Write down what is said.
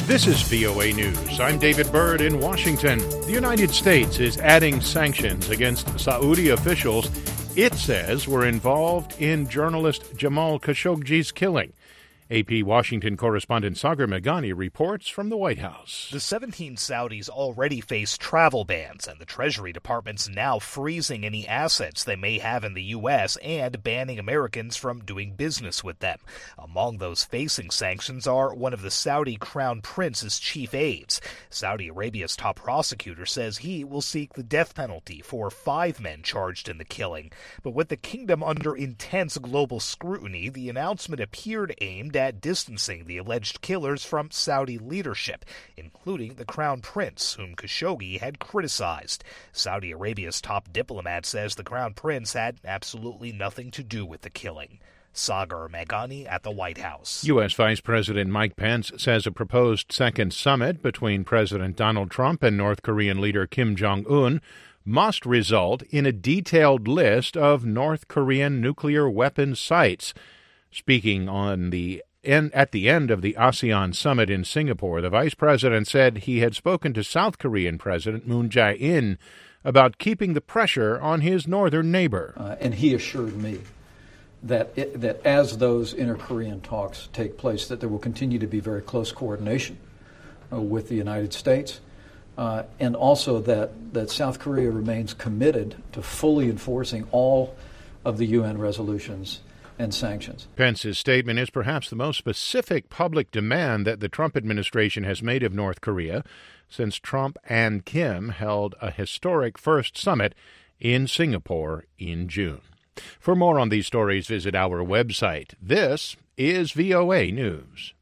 This is VOA News. I'm David Byrd in Washington. The United States is adding sanctions against Saudi officials it says were involved in journalist Jamal Khashoggi's killing. AP Washington correspondent Sagar Meghani reports from the White House. The 17 Saudis already face travel bans, and the Treasury Department's now freezing any assets they may have in the U.S. and banning Americans from doing business with them. Among those facing sanctions are one of the Saudi Crown Prince's chief aides. Saudi Arabia's top prosecutor says he will seek the death penalty for 5 men charged in the killing. But with the kingdom under intense global scrutiny, the announcement appeared aimed at distancing the alleged killers from Saudi leadership, including the Crown Prince, whom Khashoggi had criticized. Saudi Arabia's top diplomat says the Crown Prince had absolutely nothing to do with the killing. Sagar Meghani at the White House. U.S. Vice President Mike Pence says a proposed second summit between President Donald Trump and North Korean leader Kim Jong-un must result in a detailed list of North Korean nuclear weapon sites. Speaking at the end of the ASEAN summit in Singapore, the vice president said he had spoken to South Korean President Moon Jae-in about keeping the pressure on his northern neighbor. And he assured me that as those inter-Korean talks take place, that there will continue to be very close coordination with the United States, and also that South Korea remains committed to fully enforcing all of the UN resolutions and sanctions. Pence's statement is perhaps the most specific public demand that the Trump administration has made of North Korea since Trump and Kim held a historic first summit in Singapore in June. For more on these stories, visit our website. This is VOA News.